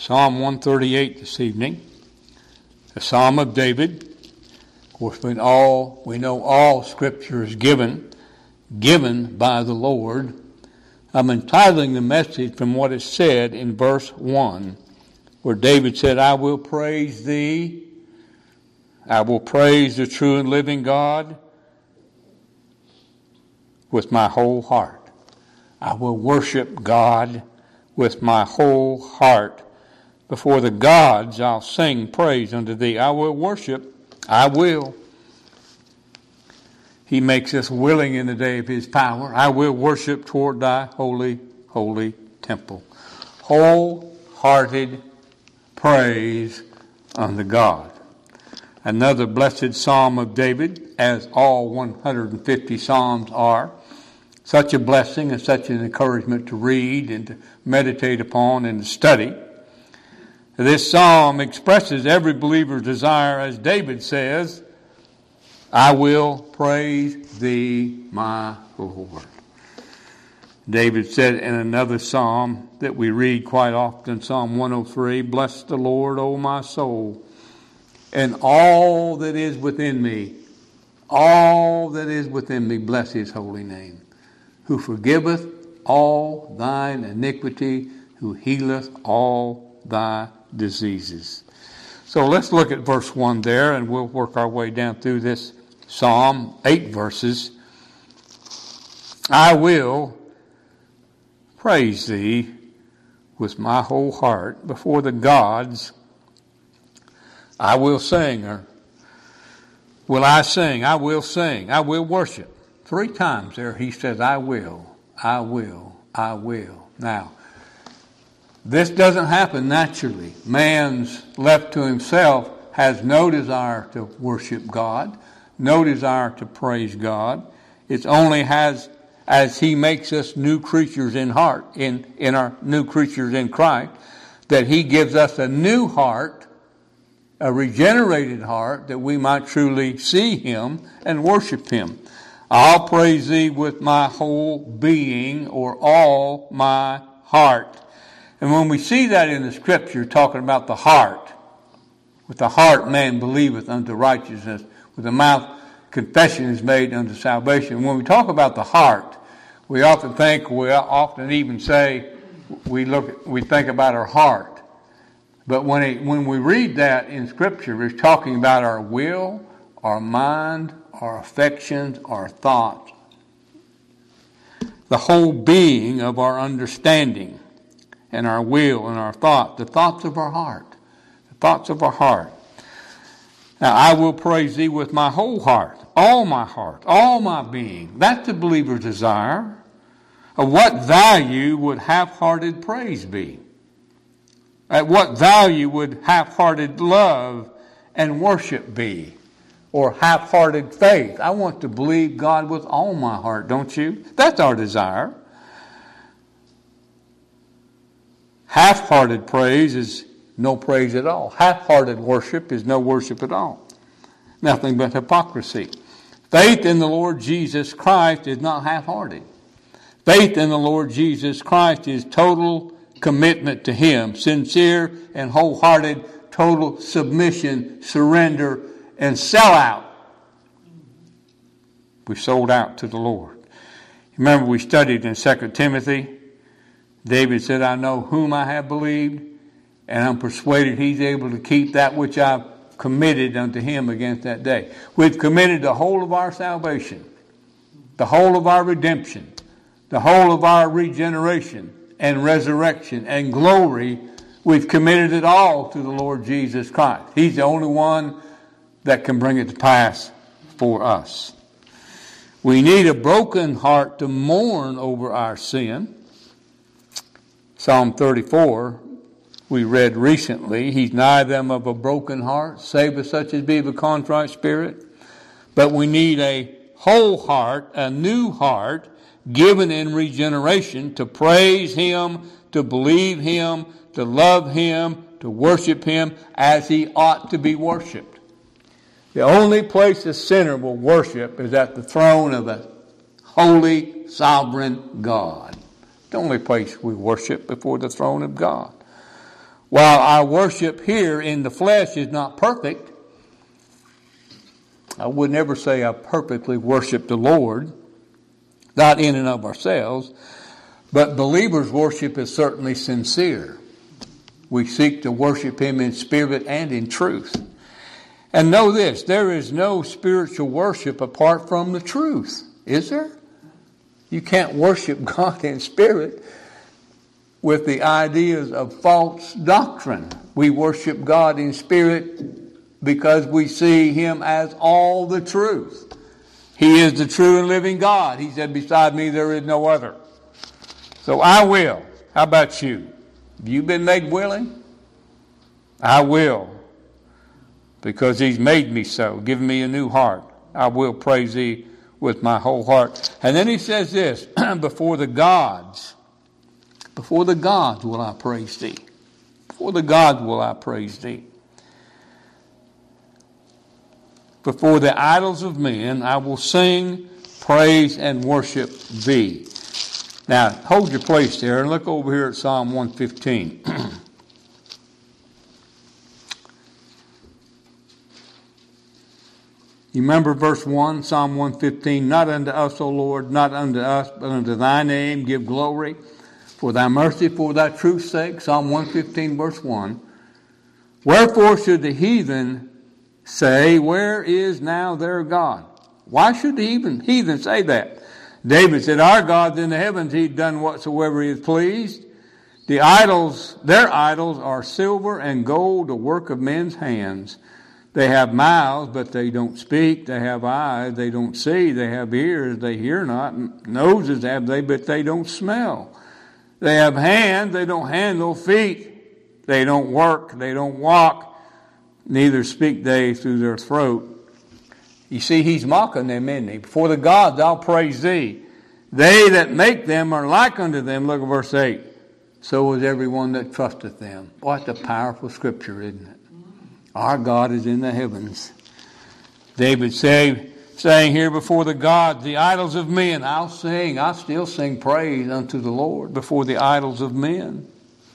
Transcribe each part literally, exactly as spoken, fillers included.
Psalm one thirty-eight this evening, the Psalm of David. Of course, we all we know all Scripture is given, given by the Lord. I'm entitling the message from what is said in verse one, where David said, I will praise thee, I will praise the true and living God with my whole heart. I will worship God with my whole heart. Before the gods I'll sing praise unto thee. I will worship, I will. He makes us willing in the day of his power. I will worship toward thy holy, holy temple. Wholehearted praise unto God. Another blessed psalm of David, as all one hundred fifty psalms are. Such a blessing and such an encouragement to read and to meditate upon and to study. This psalm expresses every believer's desire, as David says, I will praise thee, my Lord. David said in another psalm that we read quite often, Psalm one oh three, bless the Lord, O my soul, and all that is within me, all that is within me, bless his holy name, who forgiveth all thine iniquity, who healeth all thy diseases. So let's look at verse one there, and we'll work our way down through this psalm, eight verses. I will praise thee with my whole heart before the gods. I will sing, or will I sing? I will sing. I will worship. Three times there he says, I will, I will, I will. Now, this doesn't happen naturally. Man's left to himself has no desire to worship God, no desire to praise God. It only has, as he makes us new creatures in heart, in, in our new creatures in Christ, that he gives us a new heart, a regenerated heart, that we might truly see him and worship him. I'll praise thee with my whole being, or all my heart. And when we see that in the Scripture, talking about the heart, with the heart man believeth unto righteousness, with the mouth confession is made unto salvation. When we talk about the heart, we often think, we often even say, we look, we think about our heart. But when it, when we read that in Scripture, it's talking about our will, our mind, our affections, our thoughts, the whole being of our understanding, and our will and our thought, the thoughts of our heart, the thoughts of our heart. Now, I will praise thee with my whole heart, all my heart, all my being. That's the believer's desire. Of what value would half-hearted praise be? At what value would half-hearted love and worship be? Or half-hearted faith? I want to believe God with all my heart, don't you? That's our desire. Half-hearted praise is no praise at all. Half-hearted worship is no worship at all. Nothing but hypocrisy. Faith in the Lord Jesus Christ is not half-hearted. Faith in the Lord Jesus Christ is total commitment to him, sincere and wholehearted, total submission, surrender, and sell out. We sold out to the Lord. Remember, we studied in Second Timothy. David said, I know whom I have believed, and I'm persuaded he's able to keep that which I've committed unto him against that day. We've committed the whole of our salvation, the whole of our redemption, the whole of our regeneration and resurrection and glory. We've committed it all to the Lord Jesus Christ. He's the only one that can bring it to pass for us. We need a broken heart to mourn over our sin. Psalm thirty-four, we read recently, he's nigh them of a broken heart, saveth such as be of a contrite spirit. But we need a whole heart, a new heart, given in regeneration to praise him, to believe him, to love him, to worship him as he ought to be worshiped. The only place a sinner will worship is at the throne of a holy, sovereign God. The only place we worship before the throne of God. While our worship here in the flesh is not perfect, I would never say I perfectly worship the Lord, not in and of ourselves, but believers' worship is certainly sincere. We seek to worship Him in spirit and in truth. And know this, there is no spiritual worship apart from the truth, is there? You can't worship God in spirit with the ideas of false doctrine. We worship God in spirit because we see Him as all the truth. He is the true and living God. He said, beside me there is no other. So I will. How about you? Have you been made willing? I will. Because He's made me so, given me a new heart. I will praise Thee with my whole heart. And then He says this, before the gods, before the gods will I praise Thee. Before the gods will I praise Thee. Before the idols of men I will sing, praise, and worship Thee. Now, hold your place there and look over here at Psalm one fifteen. You remember verse one, Psalm one fifteen, not unto us, O Lord, not unto us, but unto Thy name give glory, for Thy mercy, for Thy truth's sake. Psalm one fifteen, verse one. Wherefore should the heathen say, where is now their God? Why should the heathen, heathen say that? David said, our God's in the heavens, He'd done whatsoever He is pleased. The idols, their idols are silver and gold, the work of men's hands. They have mouths, but they don't speak. They have eyes, they don't see. They have ears, they hear not. Noses have they, but they don't smell. They have hands, they don't handle. Feet, they don't work, they don't walk. Neither speak they through their throat. You see, He's mocking them, isn't He? Before the gods I'll praise Thee. They that make them are like unto them. Look at verse eight. So is everyone that trusteth them. What a powerful scripture, isn't it? Our God is in the heavens. David say, saying here, before the gods, the idols of men, I'll sing, I'll still sing praise unto the Lord before the idols of men.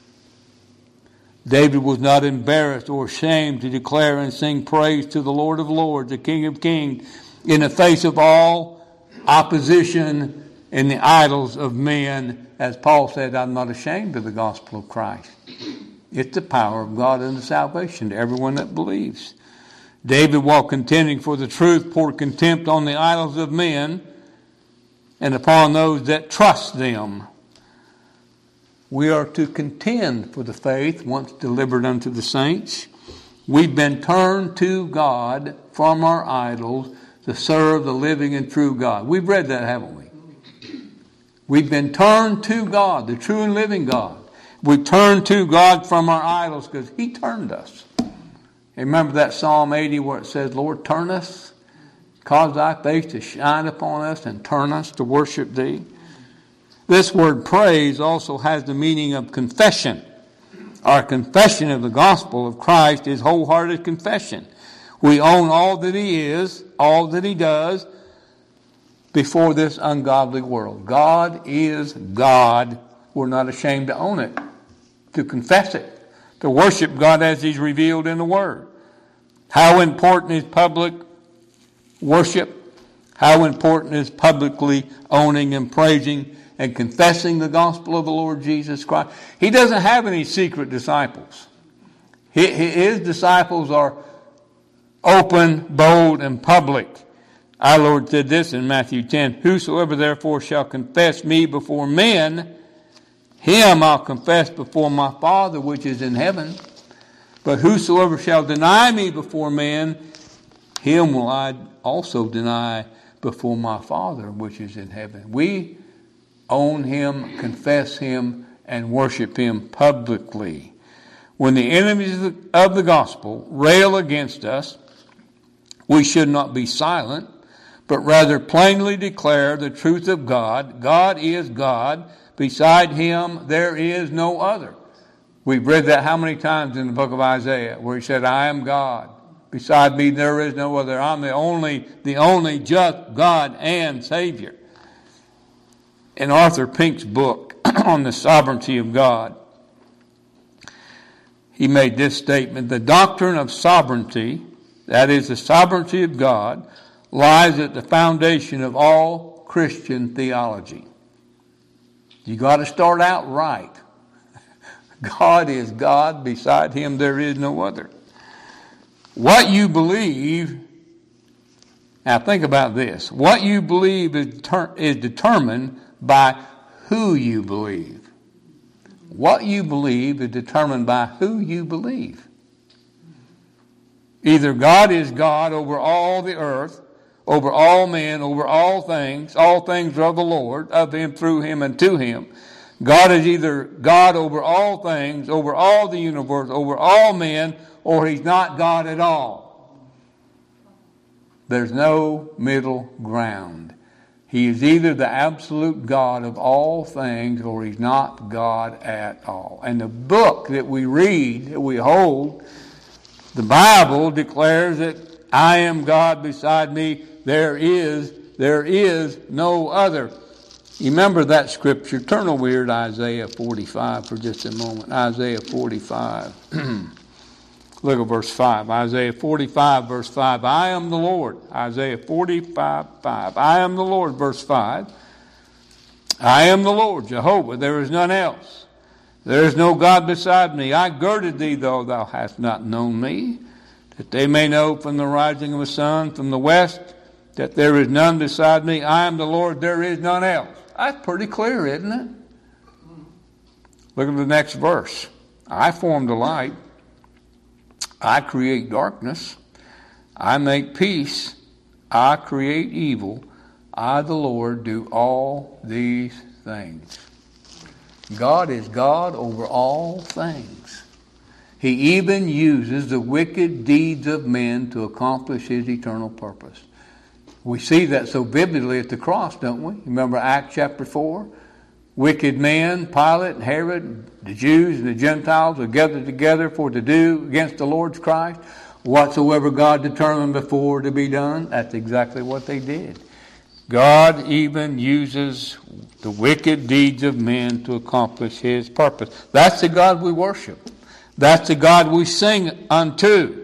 David was not embarrassed or ashamed to declare and sing praise to the Lord of Lords, the King of Kings, in the face of all opposition and the idols of men. As Paul said, I'm not ashamed of the gospel of Christ. It's the power of God unto salvation to everyone that believes. David, while contending for the truth, poured contempt on the idols of men and upon those that trust them. We are to contend for the faith once delivered unto the saints. We've been turned to God from our idols to serve the living and true God. We've read that, haven't we? We've been turned to God, the true and living God. We turn to God from our idols because He turned us. And remember that Psalm eighty where it says, Lord, turn us, cause Thy face to shine upon us and turn us to worship Thee. This word praise also has the meaning of confession. Our confession of the gospel of Christ is wholehearted confession. We own all that He is, all that He does before this ungodly world. God is God. We're not ashamed to own it, to confess it, to worship God as He's revealed in the Word. How important is public worship? How important is publicly owning and praising and confessing the gospel of the Lord Jesus Christ? He doesn't have any secret disciples. His disciples are open, bold, and public. Our Lord said this in Matthew ten, whosoever therefore shall confess me before men, him I'll confess before my Father which is in heaven. But whosoever shall deny me before men, him will I also deny before my Father which is in heaven. We own Him, confess Him, and worship Him publicly. When the enemies of the gospel rail against us, we should not be silent, but rather plainly declare the truth of God. God is God. Beside Him there is no other. We've read that how many times in the book of Isaiah, where He said, I am God. Beside me there is no other. I'm the only, the only just God and Savior. In Arthur Pink's book on the sovereignty of God, he made this statement: the doctrine of sovereignty, that is the sovereignty of God, lies at the foundation of all Christian theology. You got to start out right. God is God. Beside him there is no other. What you believe, now think about this. What you believe is, ter- is determined by who you believe. What you believe is determined by who you believe. Either God is God over all the earth, over all men, over all things. All things are of the Lord, of him, through him, and to him. God is either God over all things, over all the universe, over all men, or he's not God at all. There's no middle ground. He is either the absolute God of all things, or he's not God at all. And the book that we read, that we hold, the Bible declares that I am God, beside me there is, there is no other. You remember that scripture? Turn over here to Isaiah forty-five for just a moment. Isaiah forty-five. Look at verse five. Isaiah forty-five, verse five. I am the Lord. Isaiah forty-five, five. I am the Lord, verse five. I am the Lord, Jehovah. There is none else. There is no God beside me. I girded thee, though thou hast not known me, that they may know from the rising of the sun, from the west, that there is none beside me. I am the Lord, there is none else. That's pretty clear, isn't it? Look at the next verse. I form the light. I create darkness. I make peace. I create evil. I, the Lord, do all these things. God is God over all things. He even uses the wicked deeds of men to accomplish his eternal purpose. We see that so vividly at the cross, don't we? Remember Acts chapter four? Wicked men, Pilate and Herod, the Jews and the Gentiles were gathered together for to do against the Lord's Christ whatsoever God determined before to be done. That's exactly what they did. God even uses the wicked deeds of men to accomplish his purpose. That's the God we worship. That's the God we sing unto.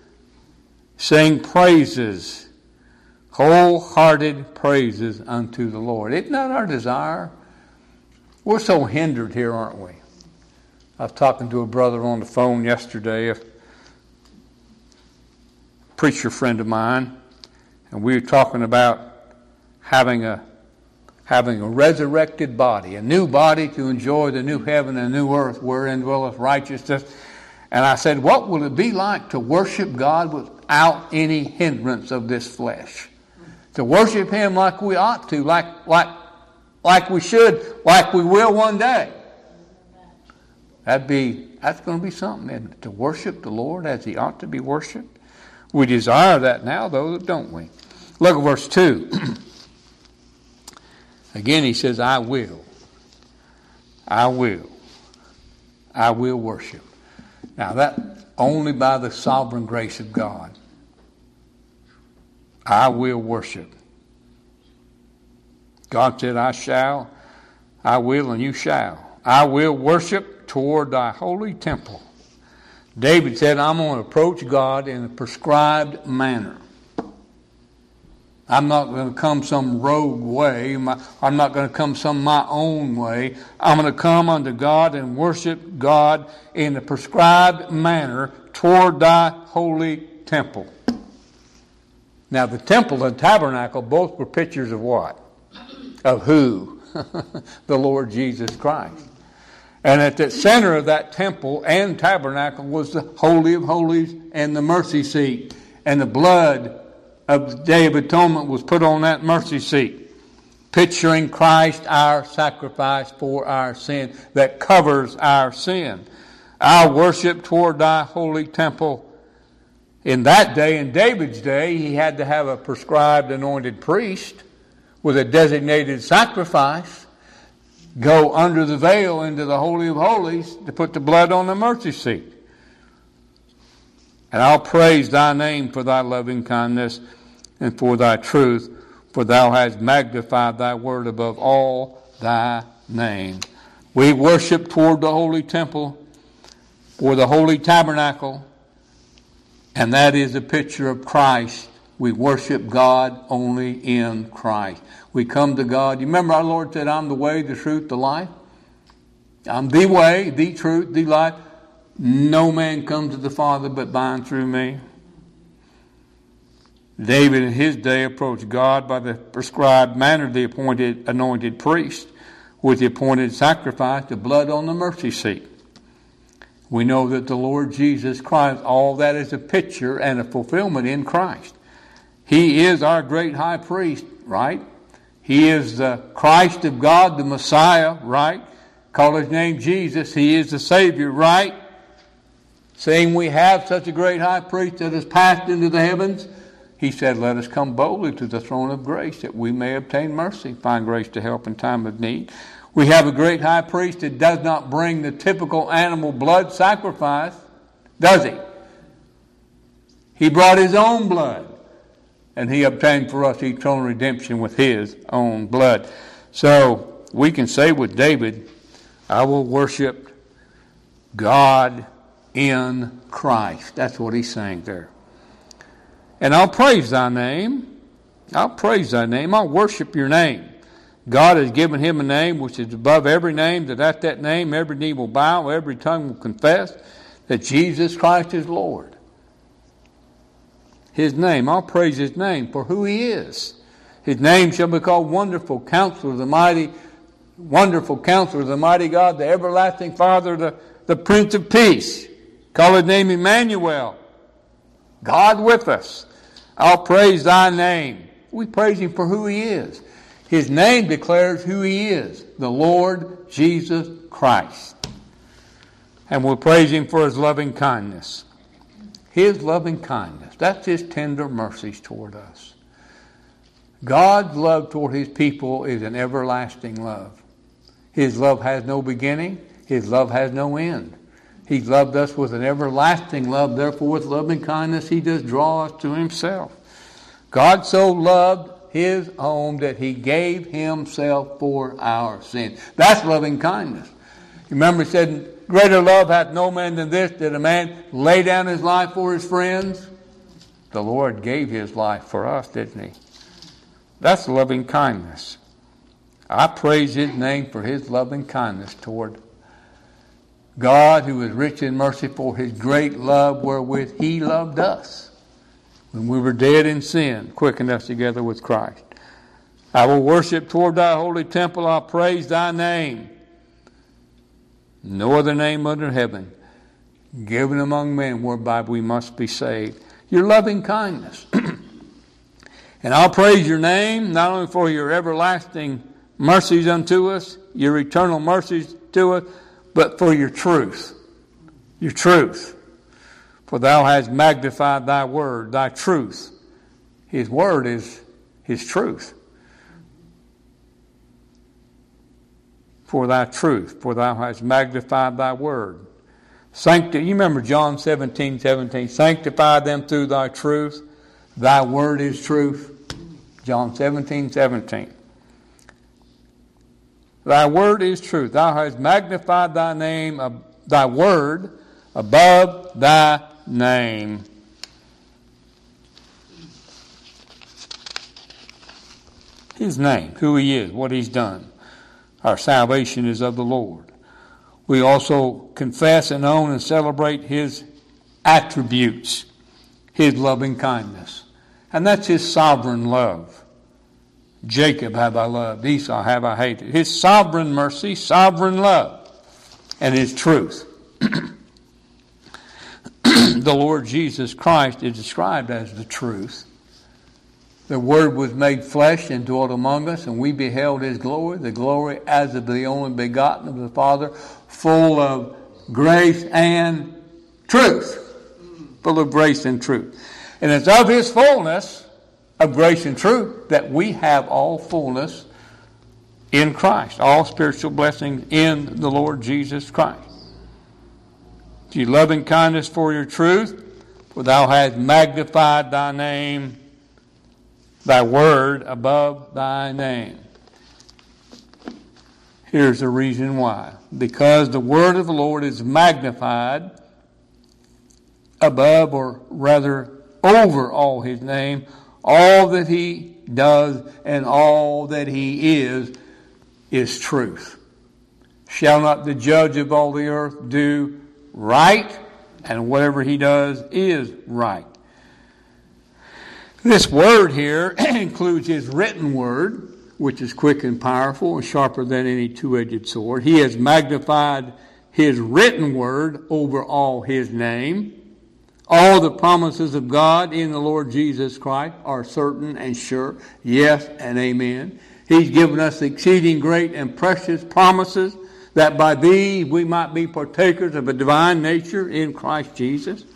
Sing praises, wholehearted praises unto the Lord. Isn't that our desire? We're so hindered here, aren't we? I was talking to a brother on the phone yesterday, a preacher friend of mine, and we were talking about having a having a resurrected body, a new body to enjoy the new heaven and new earth wherein dwelleth righteousness. And I said, what will it be like to worship God without any hindrance of this flesh? To worship him like we ought to, like like like we should, like we will one day. That'd be that's going to be something, isn't it? To worship the Lord as he ought to be worshipped. We desire that now, though, don't we? Look at verse two. Again, he says, I will. I will. I will worship. Now, that only by the sovereign grace of God. I will worship. God said, I shall, I will, and you shall. I will worship toward thy holy temple. David said, I'm going to approach God in a prescribed manner. I'm not going to come some rogue way. I'm not going to come some my own way. I'm going to come unto God and worship God in a prescribed manner toward thy holy temple. Now, the temple and tabernacle both were pictures of what? Of who? The Lord Jesus Christ. And at the center of that temple and tabernacle was the Holy of Holies and the mercy seat. And the blood of the Day of Atonement was put on that mercy seat, picturing Christ, our sacrifice for our sin, that covers our sin. Our worship toward thy holy temple. In that day, in David's day, he had to have a prescribed anointed priest with a designated sacrifice go under the veil into the Holy of Holies to put the blood on the mercy seat. And I'll praise thy name for thy loving kindness and for thy truth, for thou hast magnified thy word above all thy name. We worship toward the holy temple for the holy tabernacle, and that is a picture of Christ. We worship God only in Christ. We come to God. You remember our Lord said, I'm the way, the truth, the life? I'm the way, the truth, the life. No man comes to the Father but by and through me. David in his day approached God by the prescribed manner of the appointed anointed priest with the appointed sacrifice, the blood on the mercy seat. We know that the Lord Jesus Christ, all that is a picture and a fulfillment in Christ. He is our great high priest, right? He is the Christ of God, the Messiah, right? Call his name Jesus. He is the Savior, right? Saying we have such a great high priest that has passed into the heavens, he said, let us come boldly to the throne of grace that we may obtain mercy, find grace to help in time of need. We have a great high priest that does not bring the typical animal blood sacrifice, does he? He brought his own blood, and he obtained for us eternal redemption with his own blood. So we can say with David, I will worship God in Christ. That's what he's saying there. And I'll praise thy name. I'll praise thy name. I'll worship your name. God has given him a name which is above every name, that at that name every knee will bow, every tongue will confess that Jesus Christ is Lord. His name, I'll praise his name for who he is. His name shall be called Wonderful Counselor, the mighty, Wonderful Counselor, the mighty God, the everlasting Father, the, the Prince of Peace. Call his name Emmanuel, God with us. I'll praise thy name. We praise him for who he is. His name declares who he is, the Lord Jesus Christ. And we'll praise him for his loving kindness. His loving kindness. That's his tender mercies toward us. God's love toward his people is an everlasting love. His love has no beginning. His love has no end. He loved us with an everlasting love. Therefore, with loving kindness, he does draw us to himself. God so loved his own that he gave himself for our sins. That's loving kindness. You remember he said, greater love hath no man than this, that a man lay down his life for his friends. The Lord gave his life for us, didn't he? That's loving kindness. I praise his name for his loving kindness toward God, who is rich in mercy, for his great love wherewith he loved us. When we were dead in sin, quickened us together with Christ. I will worship toward thy holy temple. I'll praise thy name. No other name under heaven given among men whereby we must be saved. Your loving kindness. And I'll praise your name, not only for your everlasting mercies unto us, your eternal mercies to us, but for your truth. Your truth. For thou hast magnified thy word, thy truth. His word is his truth. For thy truth, for thou hast magnified thy word. Sancti- you remember John seventeen, seventeen. Sanctify them through thy truth. Thy word is truth. John seventeen, seventeen. Thy word is truth. Thou hast magnified thy name, uh, thy word above thy name. His name, who he is, what he's done. Our salvation is of the Lord. We also confess and own and celebrate his attributes, his loving kindness. And that's his sovereign love. Jacob have I loved, Esau have I hated. His sovereign mercy, sovereign love, and his truth. The Lord Jesus Christ is described as the truth. The Word was made flesh and dwelt among us, and we beheld his glory, the glory as of the only begotten of the Father, full of grace and truth. Full of grace and truth. And it's of his fullness of grace and truth that we have all fullness in Christ. All spiritual blessings in the Lord Jesus Christ. Your loving kindness for your truth, for thou hast magnified thy name, thy word above thy name. Here's the reason why. Because the word of the Lord is magnified above, or rather over all his name, all that he does and all that he is, is truth. Shall not the judge of all the earth do right? And whatever he does is right. This word here includes his written word, which is quick and powerful and sharper than any two-edged sword. He has magnified his written word over all his name. All the promises of God in the Lord Jesus Christ are certain and sure, yes and amen. He's given us exceeding great and precious promises, that by these we might be partakers of a divine nature in Christ Jesus.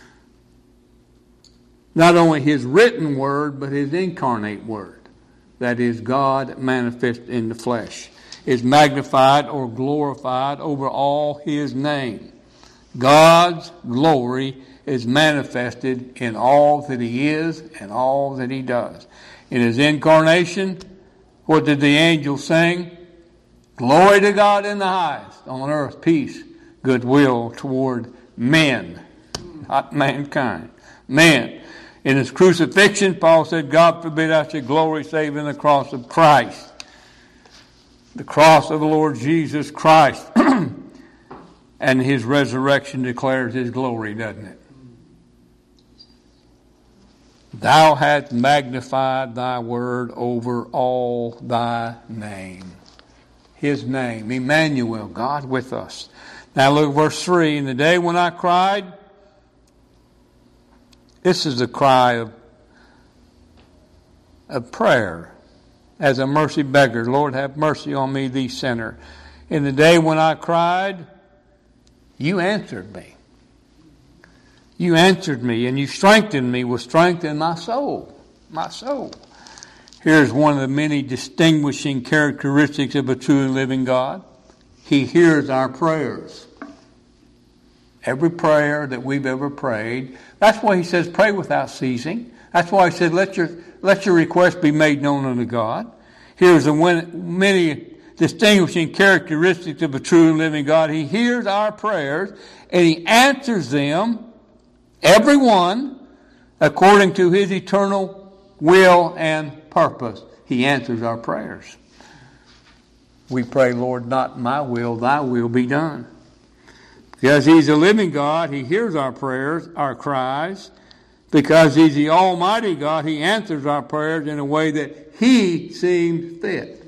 Not only his written word, but his incarnate word, that is God manifest in the flesh, is magnified or glorified over all his name. God's glory is manifested in all that he is and all that he does. In his incarnation, what did the angels sing? Glory to God in the highest, on earth peace, goodwill toward men, not mankind, men. In his crucifixion, Paul said, God forbid I should glory save in the cross of Christ. The cross of the Lord Jesus Christ. And his resurrection declares his glory, doesn't it? Thou hast magnified thy word over all thy name. His name, Emmanuel, God with us. Now look at verse three. In the day when I cried, this is the cry of, of prayer as a mercy beggar. Lord, have mercy on me, thee sinner. In the day when I cried, you answered me. You answered me, and you strengthened me with strength in my soul. My soul. Here's one of the many distinguishing characteristics of a true and living God. He hears our prayers. Every prayer that we've ever prayed. That's why he says pray without ceasing. That's why he said let your let your request be made known unto God. Here's the one, many distinguishing characteristics of a true and living God. He hears our prayers and he answers them, every one, according to his eternal will and purpose. He answers our prayers. We pray, Lord, not my will, thy will be done. Because he's a living God, he hears our prayers, our cries. Because he's the Almighty God, he answers our prayers in a way that he seems fit.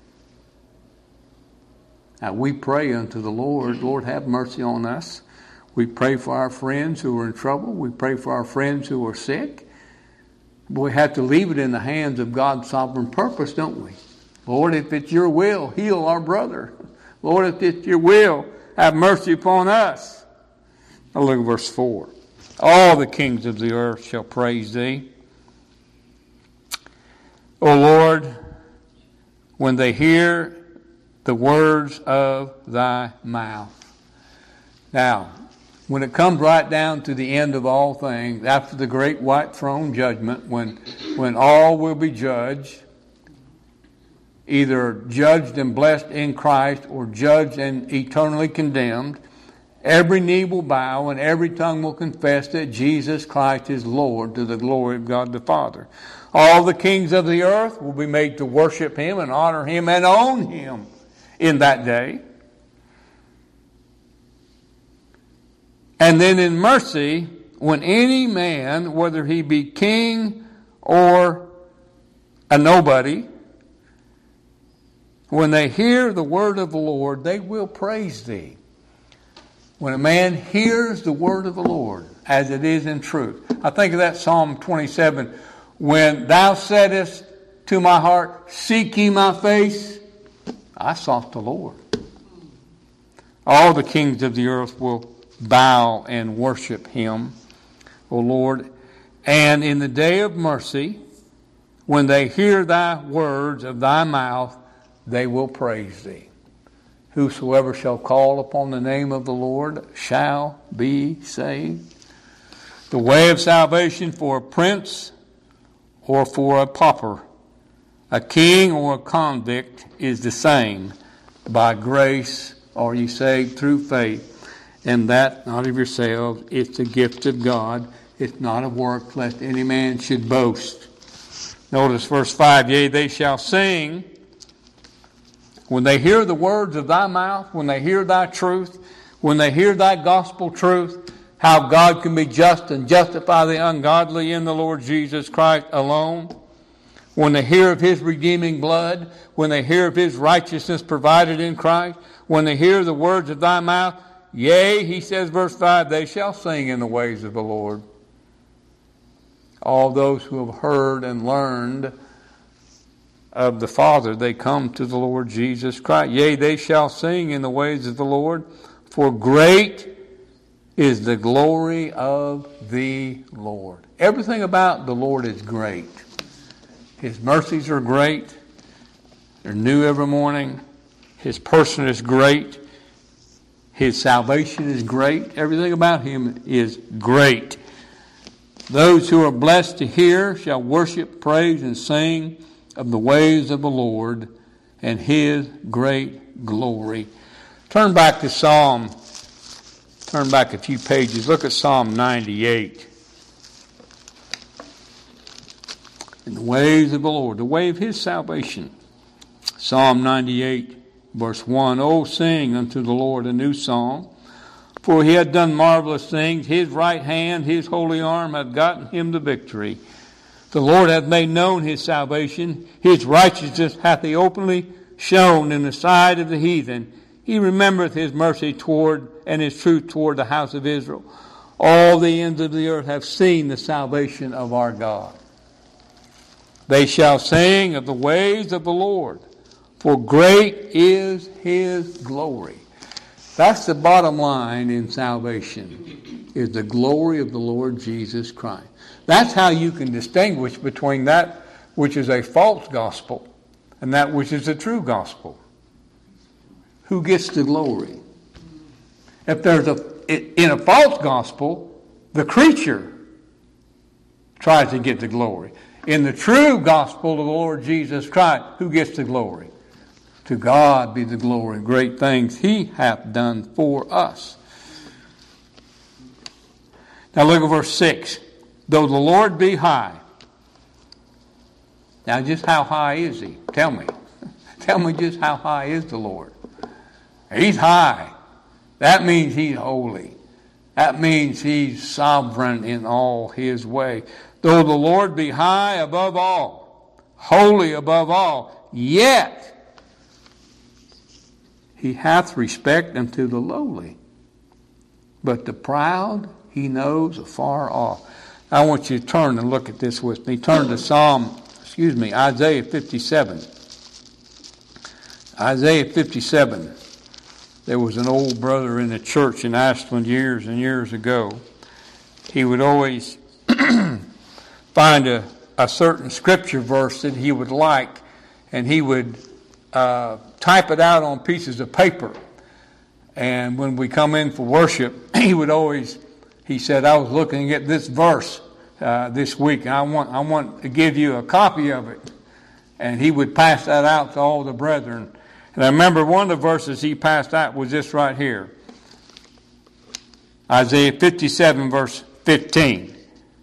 Now we pray unto the Lord, Lord, have mercy on us. We pray for our friends who are in trouble. We pray for our friends who are sick. But we have to leave it in the hands of God's sovereign purpose, don't we? Lord, if it's your will, heal our brother. Lord, if it's your will, have mercy upon us. Now look at verse four. All the kings of the earth shall praise thee. O Lord, when they hear the words of thy mouth. Now, when it comes right down to the end of all things, after the great white throne judgment, when, when all will be judged, either judged and blessed in Christ or judged and eternally condemned, every knee will bow and every tongue will confess that Jesus Christ is Lord, to the glory of God the Father. All the kings of the earth will be made to worship him and honor him and own him in that day. And then in mercy, when any man, whether he be king or a nobody, when they hear the word of the Lord, they will praise thee. When a man hears the word of the Lord, as it is in truth. I think of that Psalm twenty-seven. When thou saidest to my heart, seek ye my face, I sought the Lord. All the kings of the earth will bow and worship him, O Lord. And in the day of mercy, when they hear thy words of thy mouth, they will praise thee. Whosoever shall call upon the name of the Lord shall be saved. The way of salvation for a prince or for a pauper, a king or a convict, is the same. By grace are ye saved through faith. and that not of yourselves. It's the gift of God. It's not of works, lest any man should boast. Notice verse five, yea, they shall sing. When they hear the words of thy mouth, when they hear thy truth, when they hear thy gospel truth, how God can be just and justify the ungodly in the Lord Jesus Christ alone. When they hear of his redeeming blood, when they hear of his righteousness provided in Christ, when they hear the words of thy mouth, yea, he says, verse five, they shall sing in the ways of the Lord. All those who have heard and learned of the Father, they come to the Lord Jesus Christ. Yea, they shall sing in the ways of the Lord, for great is the glory of the Lord. Everything about the Lord is great. His mercies are great. They're new every morning. His person is great. His salvation is great. Everything about him is great. Those who are blessed to hear shall worship, praise, and sing of the ways of the Lord and his great glory. Turn back to Psalm. Turn back a few pages. Look at Psalm ninety-eight. In the ways of the Lord, the way of his salvation. Psalm ninety-eight, verse one. Oh, sing unto the Lord a new song. For he hath done marvelous things. His right hand, his holy arm hath gotten him the victory. The Lord hath made known his salvation. His righteousness hath he openly shown in the sight of the heathen. He remembereth his mercy toward and his truth toward the house of Israel. All the ends of the earth have seen the salvation of our God. They shall sing of the ways of the Lord, for great is his glory. That's the bottom line in salvation, is the glory of the Lord Jesus Christ. That's how you can distinguish between that which is a false gospel and that which is a true gospel. Who gets the glory? If there's a, in a false gospel, the creature tries to get the glory. In the true gospel of the Lord Jesus Christ, who gets the glory? To God be the glory, great things he hath done for us. Now look at verse six. Though the Lord be high. Now just how high is he? Tell me. Tell me just how high is the Lord. He's high. That means he's holy. That means he's sovereign in all his way. Though the Lord be high above all, holy above all, yet he hath respect unto the lowly, but the proud he knows afar off. I want you to turn and look at this with me. Turn to Psalm, excuse me, Isaiah fifty-seven. Isaiah fifty-seven. There was an old brother in the church in Ashland years and years ago. He would always find a, a certain scripture verse that he would like, and he would uh, type it out on pieces of paper. And when we come in for worship, he would always, he said, I was looking at this verse uh, this week, and I want, I want to give you a copy of it. And he would pass that out to all the brethren. And I remember one of the verses he passed out was this right here. Isaiah fifty-seven, verse fifteen.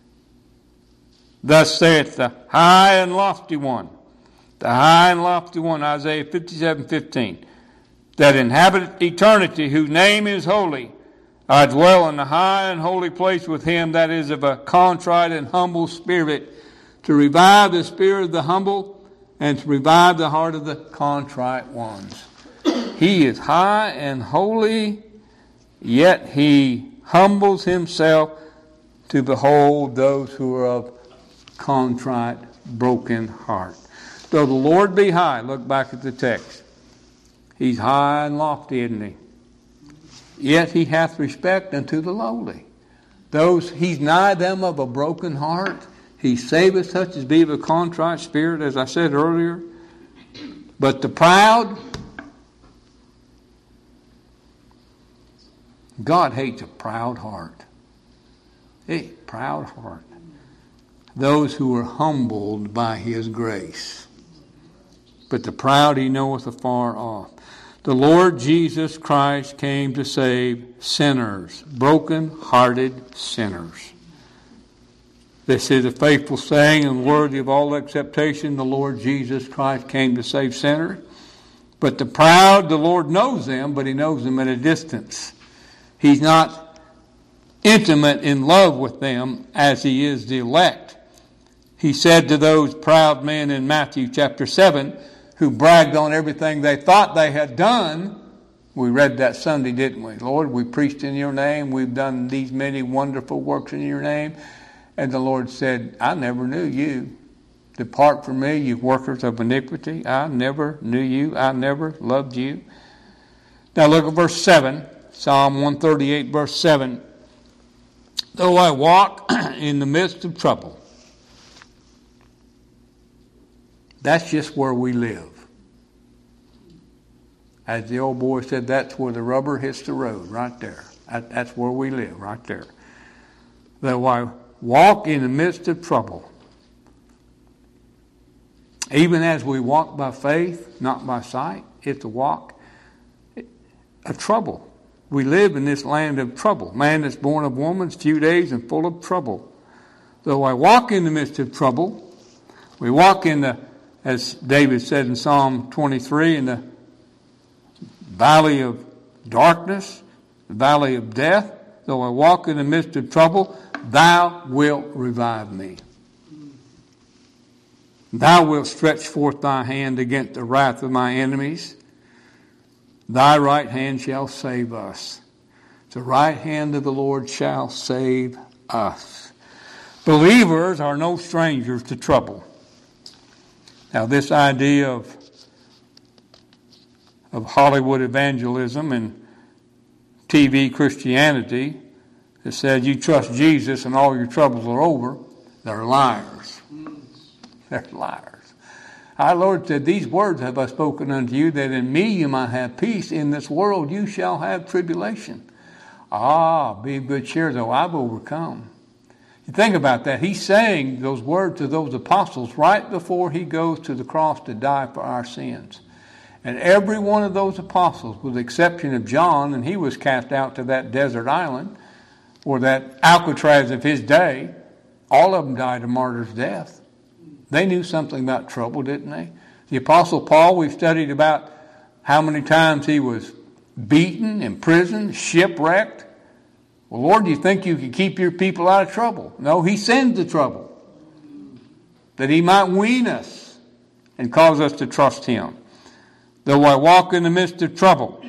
Thus saith the high and lofty one, the high and lofty one, Isaiah fifty-seven, fifteen, that inhabiteth eternity, whose name is holy. I dwell in the high and holy place with him that is of a contrite and humble spirit, to revive the spirit of the humble and to revive the heart of the contrite ones. He is high and holy, yet he humbles himself to behold those who are of contrite, broken heart. Though the Lord be high, look back at the text. He's high and lofty, isn't he? Yet he hath respect unto the lowly. Those, he's nigh them of a broken heart. He saveth such as be of a contrite spirit, as I said earlier. But the proud, God hates a proud heart. A proud heart. Those who are humbled by his grace. But the proud he knoweth afar off. The Lord Jesus Christ came to save sinners, broken-hearted sinners. This is a faithful saying and worthy of all acceptation. The Lord Jesus Christ came to save sinners. But the proud, the Lord knows them, but he knows them at a distance. He's not intimate in love with them as he is the elect. He said to those proud men in Matthew chapter seven, who bragged on everything they thought they had done. We read that Sunday, didn't we? Lord, we preached in your name. We've done these many wonderful works in your name. And the Lord said, I never knew you. Depart from me, you workers of iniquity. I never knew you. I never loved you. Now look at verse seven. Psalm one thirty-eight, verse seven. Though I walk in the midst of trouble. That's just where we live. As the old boy said, that's where the rubber hits the road, right there. That, that's where we live, right there. Though I walk in the midst of trouble. Even as we walk by faith, not by sight, it's a walk of trouble. We live in this land of trouble. Man that's born of woman's few days and full of trouble. Though I walk in the midst of trouble, we walk in the, as David said in Psalm twenty-three, in the valley of darkness, the valley of death. Though I walk in the midst of trouble, thou wilt revive me. Thou wilt stretch forth thy hand against the wrath of my enemies. Thy right hand shall save us. The right hand of the Lord shall save us. Believers are no strangers to trouble. Now this idea of, of Hollywood evangelism and T V Christianity that says you trust Jesus and all your troubles are over, they're liars. They're liars. Our Lord said, these words have I spoken unto you, that in me you might have peace. In this world you shall have tribulation. Ah, be of good cheer, though I've overcome. You think about that. He's saying those words to those apostles right before he goes to the cross to die for our sins. And every one of those apostles, with the exception of John, and he was cast out to that desert island, or that Alcatraz of his day, all of them died a martyr's death. They knew something about trouble, didn't they? The Apostle Paul, we've studied about how many times he was beaten, imprisoned, shipwrecked. Well, Lord, do you think you can keep your people out of trouble? No, he sends the trouble that he might wean us and cause us to trust him. Though I walk in the midst of trouble,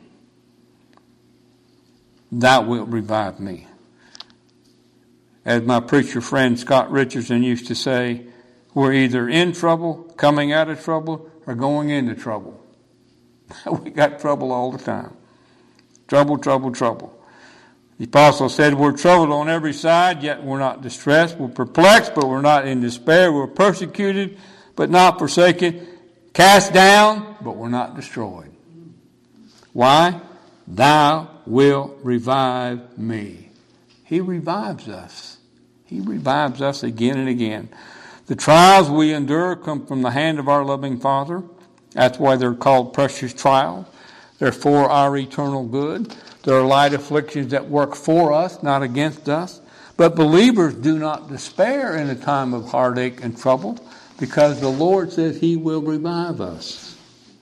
thou wilt revive me. As my preacher friend Scott Richardson used to say, we're either in trouble, coming out of trouble, or going into trouble. We got trouble all the time. Trouble, trouble, trouble. The apostle said we're troubled on every side, yet we're not distressed. We're perplexed, but we're not in despair. We're persecuted, but not forsaken. Cast down, but we're not destroyed. Why? Thou wilt revive me. He revives us. He revives us again and again. The trials we endure come from the hand of our loving Father. That's why they're called precious trials. They're for our eternal good. They're light afflictions that work for us, not against us. But believers do not despair in a time of heartache and trouble, because the Lord says he will revive us.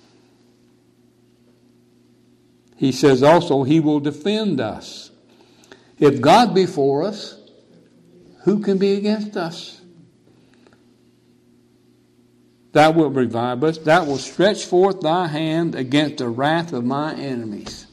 He says also he will defend us. If God be for us, who can be against us? Thou wilt revive us. Thou wilt stretch forth thy hand against the wrath of my enemies.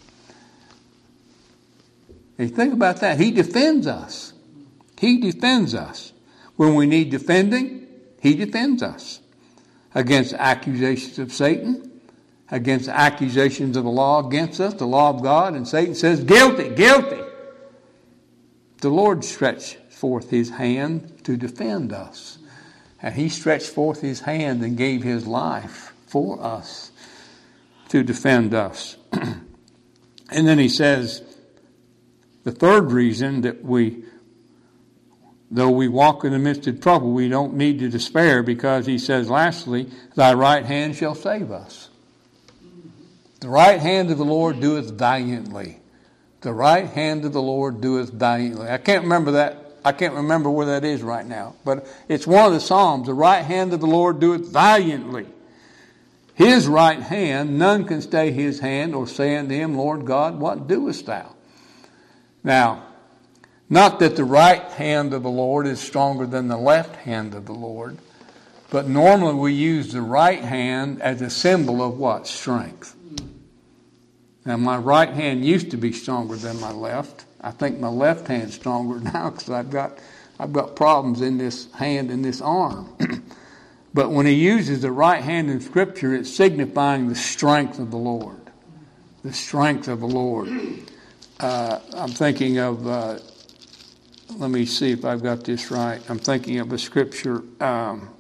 And you think about that. He defends us. He defends us. When we need defending, he defends us. Against accusations of Satan, against accusations of the law against us, the law of God, and Satan says, guilty, guilty. The Lord stretched forth his hand to defend us. And he stretched forth his hand and gave his life for us to defend us. And then he says, the third reason that we, though we walk in the midst of trouble, we don't need to despair, because he says, lastly, thy right hand shall save us. The right hand of the Lord doeth valiantly. The right hand of the Lord doeth valiantly. I can't remember that. I can't remember where that is right now. But it's one of the Psalms. The right hand of the Lord doeth valiantly. His right hand, none can stay his hand or say unto him, Lord God, what doest thou? Now, not that the right hand of the Lord is stronger than the left hand of the Lord, but normally we use the right hand as a symbol of what? Strength. Now, my right hand used to be stronger than my left. I think my left hand's stronger now because I've got I've got problems in this hand and this arm. But when he uses the right hand in Scripture, it's signifying the strength of the Lord. The strength of the Lord. Uh, I'm thinking of, uh, let me see if I've got this right. I'm thinking of a Scripture um,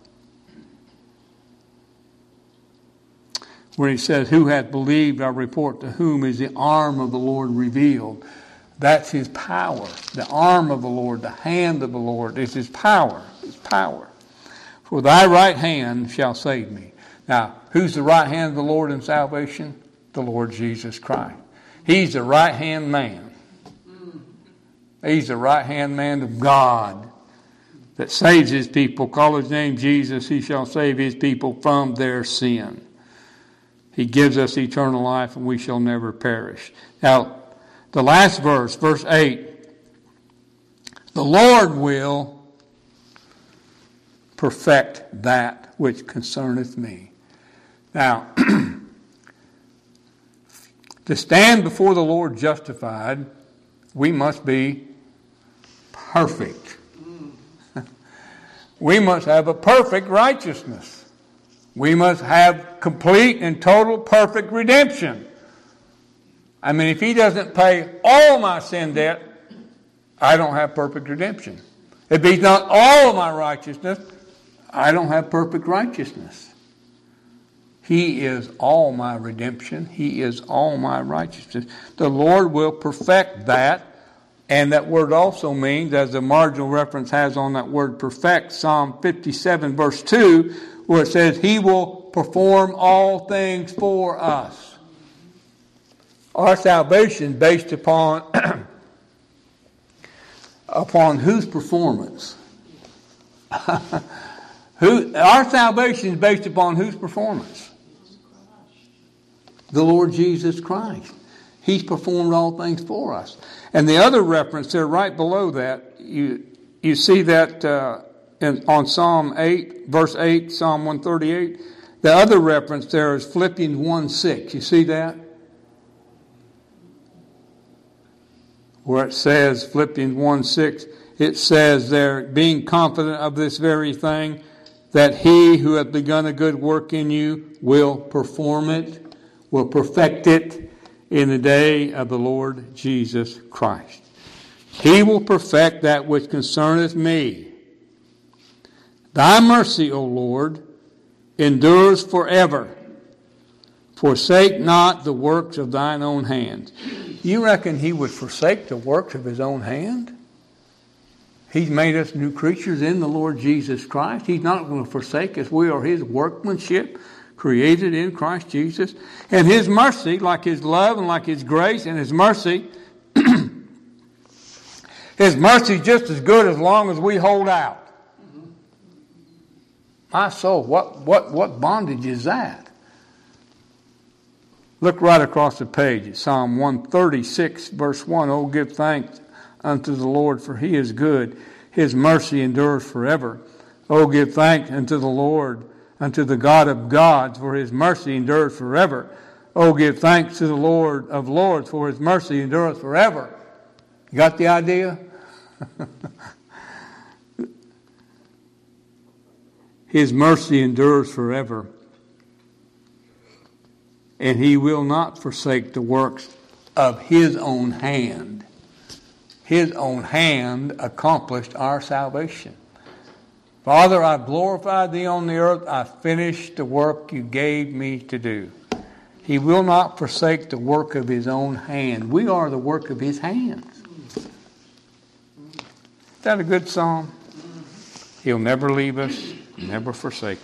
where he says, who hath believed our report, to whom is the arm of the Lord revealed? That's his power. The arm of the Lord, the hand of the Lord is his power. His power. For thy right hand shall save me. Now, who's the right hand of the Lord in salvation? The Lord Jesus Christ. He's the right hand man. He's the right hand man of God that saves his people. Call his name Jesus. He shall save his people from their sin. He gives us eternal life and we shall never perish. Now, the last verse, verse eight. The Lord will perfect that which concerneth me. Now, to stand before the Lord justified, we must be perfect. We must have a perfect righteousness. We must have complete and total perfect redemption. I mean, if he doesn't pay all my sin debt, I don't have perfect redemption. If he's not all of my righteousness, I don't have perfect righteousness. He is all my redemption. He is all my righteousness. The Lord will perfect that. And that word also means, as the marginal reference has on that word perfect, Psalm fifty-seven verse two, where it says, he will perform all things for us. Our salvation is based upon, upon whose performance? Who, our salvation is based upon whose performance? The Lord Jesus Christ. He's performed all things for us. And the other reference there right below that, you you see that uh, in, on Psalm eight, verse eight, Psalm one thirty-eight. The other reference there is Philippians one six. You see that? Where it says, Philippians one six, it says there, being confident of this very thing, that he who hath begun a good work in you will perform it, will perfect it in the day of the Lord Jesus Christ. He will perfect that which concerneth me. Thy mercy, O Lord, endures forever. Forsake not the works of thine own hands. You reckon he would forsake the works of his own hand? He's made us new creatures in the Lord Jesus Christ. He's not going to forsake us. We are his workmanship, created in Christ Jesus. And his mercy, like his love and like his grace and his mercy, his mercy is just as good as long as we hold out. My soul, what, what, what bondage is that? Look right across the page at Psalm one thirty-six, verse one. Oh, give thanks unto the Lord, for he is good. His mercy endures forever. Oh, give thanks unto the Lord, unto the God of gods, for his mercy endures forever. Oh, give thanks to the Lord of lords, for his mercy endures forever. You got the idea? His mercy endures forever. And he will not forsake the works of his own hand. His own hand accomplished our salvation. Father, I've glorified thee on the earth. I've finished the work you gave me to do. He will not forsake the work of his own hand. We are the work of his hands. Is that a good psalm? He'll never leave us, never forsake